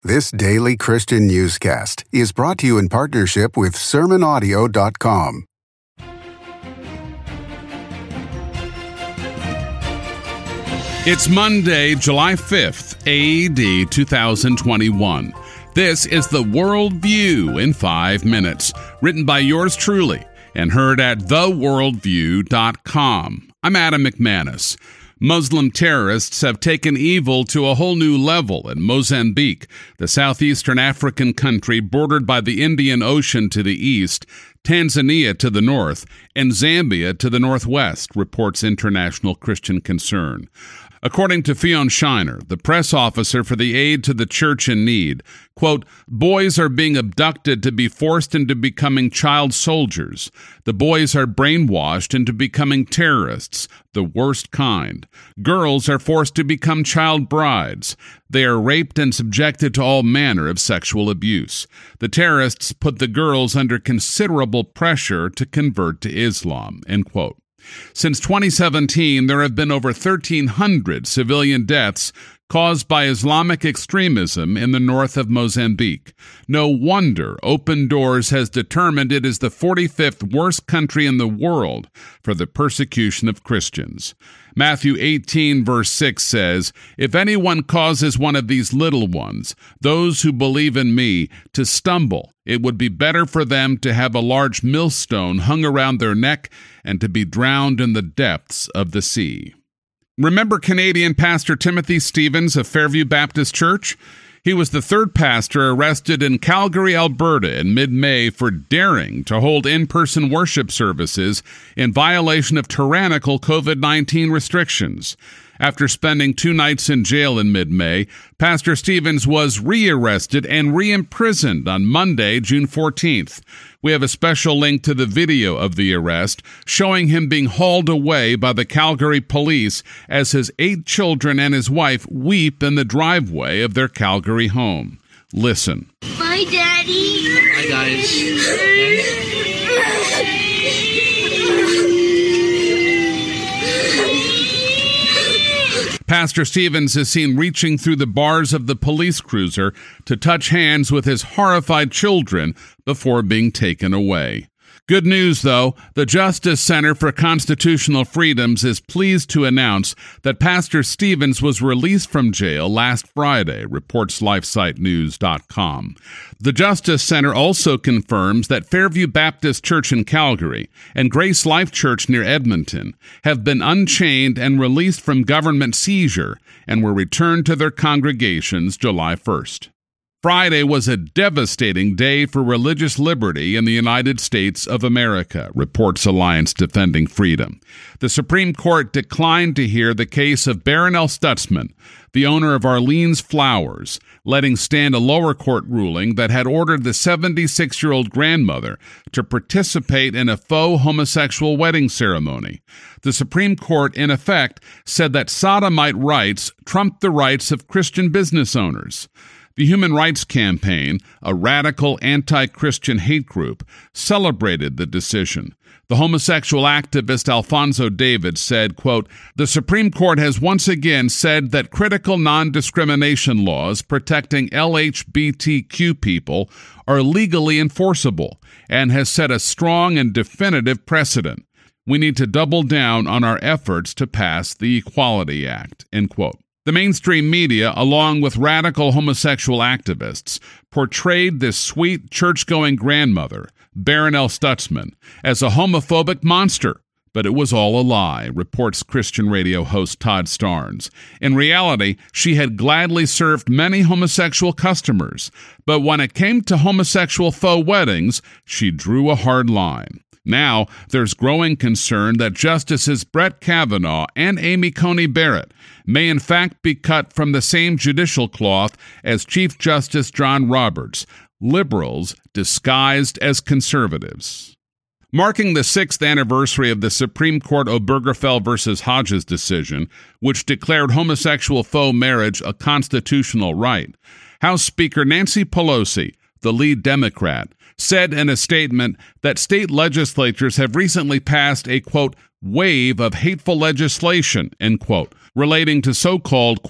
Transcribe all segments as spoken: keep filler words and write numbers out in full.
This daily Christian newscast is brought to you in partnership with sermon audio dot com. It's Monday, July fifth, A D two thousand twenty-one. This is the World View in five minutes, written by yours truly and heard at the world view dot com. I'm Adam McManus. Muslim terrorists have taken evil to a whole new level in Mozambique, the southeastern African country bordered by the Indian Ocean to the east, Tanzania to the north, and Zambia to the northwest, reports International Christian Concern. According to Fionn Shiner, the press officer for the Aid to the Church in Need, quote, boys are being abducted to be forced into becoming child soldiers. The boys are brainwashed into becoming terrorists, the worst kind. Girls are forced to become child brides. They are raped and subjected to all manner of sexual abuse. The terrorists put the girls under considerable pressure to convert to Islam, end quote. Since twenty seventeen, there have been over thirteen hundred civilian deaths caused by Islamic extremism in the north of Mozambique. No wonder Open Doors has determined it is the forty-fifth worst country in the world for the persecution of Christians. Matthew eighteen, verse six says, if anyone causes one of these little ones, those who believe in me, to stumble, it would be better for them to have a large millstone hung around their neck and to be drowned in the depths of the sea. Remember Canadian Pastor Timothy Stevens of Fairview Baptist Church? He was the third pastor arrested in Calgary, Alberta in mid-May for daring to hold in-person worship services in violation of tyrannical covid nineteen restrictions. After spending two nights in jail in mid-May, Pastor Stevens was re-arrested and re-imprisoned on Monday, June fourteenth. We have a special link to the video of the arrest showing him being hauled away by the Calgary police as his eight children and his wife weep in the driveway of their Calgary home. Listen. Bye, Daddy. Hi, guys. Pastor Stevens is seen reaching through the bars of the police cruiser to touch hands with his horrified children before being taken away. Good news, though. The Justice Center for Constitutional Freedoms is pleased to announce that Pastor Stevens was released from jail last Friday, reports lifesite news dot com. The Justice Center also confirms that Fairview Baptist Church in Calgary and Grace Life Church near Edmonton have been unchained and released from government seizure and were returned to their congregations July first. Friday was a devastating day for religious liberty in the United States of America, reports Alliance Defending Freedom. The Supreme Court declined to hear the case of Barronelle Stutzman, the owner of Arlene's Flowers, letting stand a lower court ruling that had ordered the seventy-six-year-old grandmother to participate in a faux homosexual wedding ceremony. The Supreme Court, in effect, said that sodomite rights trumped the rights of Christian business owners. The Human Rights Campaign, a radical anti-Christian hate group, celebrated the decision. The homosexual activist Alfonso David said, quote, the Supreme Court has once again said that critical non-discrimination laws protecting L G B T Q people are legally enforceable and has set a strong and definitive precedent. We need to double down on our efforts to pass the Equality Act, end quote. The mainstream media, along with radical homosexual activists, portrayed this sweet church-going grandmother, Barronelle Stutzman, as a homophobic monster. But it was all a lie, reports Christian radio host Todd Starnes. In reality, she had gladly served many homosexual customers, but when it came to homosexual faux weddings, she drew a hard line. Now, there's growing concern that Justices Brett Kavanaugh and Amy Coney Barrett may in fact be cut from the same judicial cloth as Chief Justice John Roberts, liberals disguised as conservatives. Marking the sixth anniversary of the Supreme Court Obergefell versus Hodges decision, which declared homosexual faux marriage a constitutional right, House Speaker Nancy Pelosi, the lead Democrat, said in a statement that state legislatures have recently passed a, quote, wave of hateful legislation, end quote, relating to so-called, quote,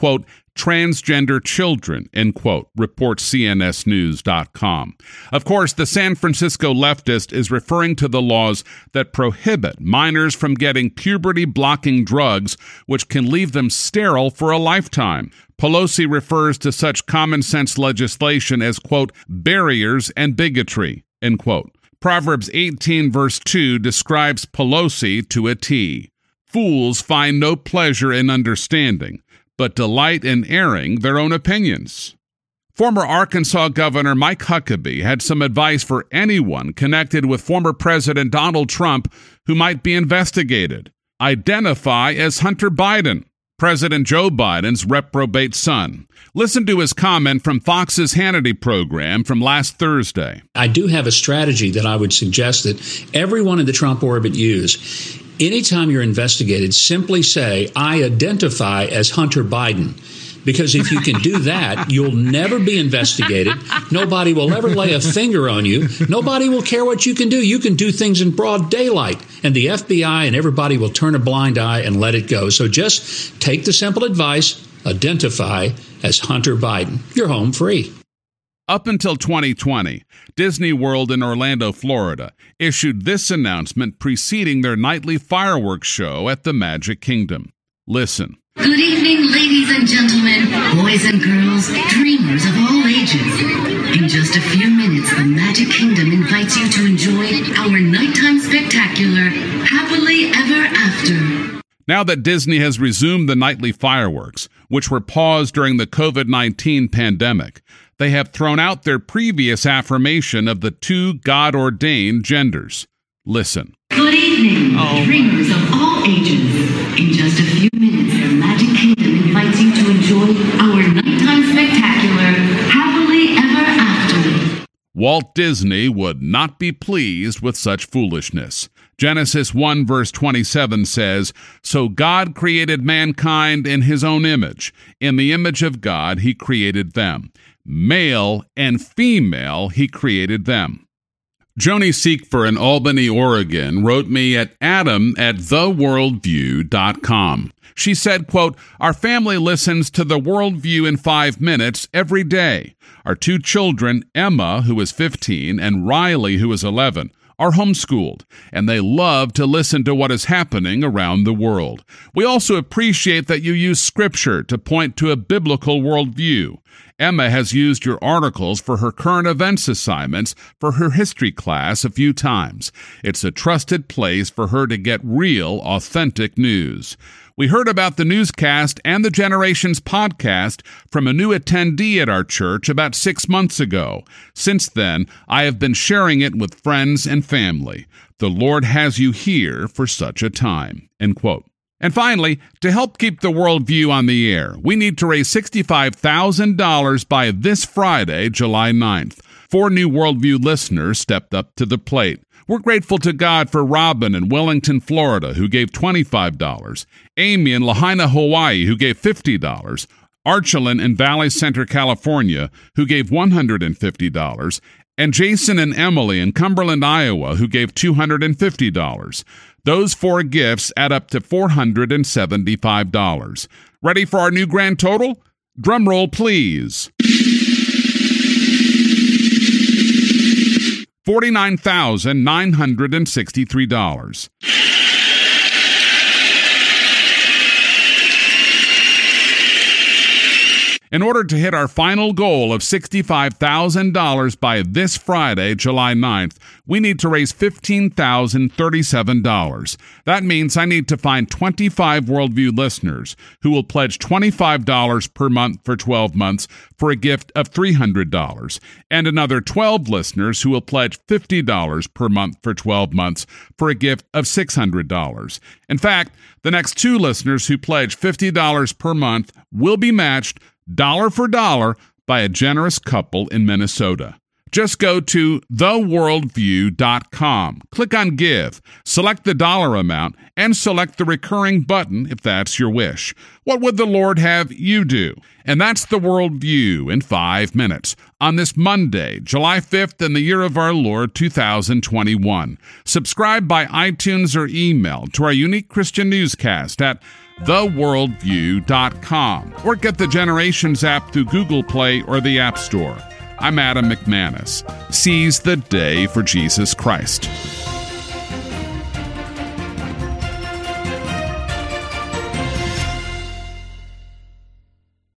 transgender children, end quote, reports C N S news dot com. Of course, the San Francisco leftist is referring to the laws that prohibit minors from getting puberty-blocking drugs, which can leave them sterile for a lifetime. Pelosi refers to such common-sense legislation as, quote, barriers and bigotry, end quote. Proverbs eighteen verse two describes Pelosi to a T. Fools find no pleasure in understanding, but delight in airing their own opinions. Former Arkansas Governor Mike Huckabee had some advice for anyone connected with former President Donald Trump who might be investigated. Identify as Hunter Biden, President Joe Biden's reprobate son. Listen to his comment from Fox's Hannity program from last Thursday. I do have a strategy that I would suggest that everyone in the Trump orbit use. Anytime you're investigated, simply say, I identify as Hunter Biden. Because if you can do that, you'll never be investigated. Nobody will ever lay a finger on you. Nobody will care what you can do. You can do things in broad daylight. And the F B I and everybody will turn a blind eye and let it go. So just take the simple advice, identify as Hunter Biden. You're home free. Up until twenty twenty, Disney World in Orlando, Florida, issued this announcement preceding their nightly fireworks show at the Magic Kingdom. Listen. Good evening, ladies and gentlemen, boys and girls, dreamers of all ages. In just a few minutes, the Magic Kingdom invites you to enjoy our nighttime spectacular, Happily Ever After. Now that Disney has resumed the nightly fireworks, which were paused during the covid nineteen pandemic, they have thrown out their previous affirmation of the two God-ordained genders. Listen. Good evening, oh. dreamers of all ages. In just a few minutes, the Magic Kingdom invites you to enjoy our nighttime spectacular, Happily Ever After. Walt Disney would not be pleased with such foolishness. Genesis one verse twenty-seven says, So God created mankind in his own image. In the image of God he created them. Male and female he created them. Joni Seekfer in Albany, Oregon, wrote me at adam at the worldview dot com. She said, quote, Our family listens to The Worldview in five minutes every day. Our two children, Emma, who is fifteen, and Riley, who is eleven, are homeschooled, and they love to listen to what is happening around the world. We also appreciate that you use Scripture to point to a biblical worldview. Emma has used your articles for her current events assignments for her history class a few times. It's a trusted place for her to get real, authentic news. We heard about the newscast and the Generations podcast from a new attendee at our church about six months ago. Since then, I have been sharing it with friends and family. The Lord has you here for such a time. End quote. And finally, to help keep the Worldview on the air, we need to raise sixty-five thousand dollars by this Friday, July ninth. Four new Worldview listeners stepped up to the plate. We're grateful to God for Robin in Wellington, Florida, who gave twenty-five dollars, Amy in Lahaina, Hawaii, who gave fifty dollars, Archelin in Valley Center, California, who gave one hundred fifty dollars, and Jason and Emily in Cumberland, Iowa, who gave two hundred fifty dollars. Those four gifts add up to four hundred seventy-five dollars. Ready for our new grand total? Drum roll, please. forty-nine thousand nine hundred sixty-three dollars. In order to hit our final goal of sixty-five thousand dollars by this Friday, July ninth, we need to raise fifteen thousand thirty-seven dollars. That means I need to find twenty-five Worldview listeners who will pledge twenty-five dollars per month for twelve months for a gift of three hundred dollars, and another twelve listeners who will pledge fifty dollars per month for twelve months for a gift of six hundred dollars. In fact, the next two listeners who pledge fifty dollars per month will be matched dollar for dollar by a generous couple in Minnesota. Just go to the worldview dot com, click on Give, select the dollar amount, and select the recurring button if that's your wish. What would the Lord have you do? And that's the Worldview in five minutes on this Monday, July fifth, in the year of our Lord, two thousand twenty-one. Subscribe by iTunes or email to our unique Christian newscast at the worldview dot com, or get the Generations app through Google Play or the App Store. I'm Adam McManus. Seize the day for Jesus Christ.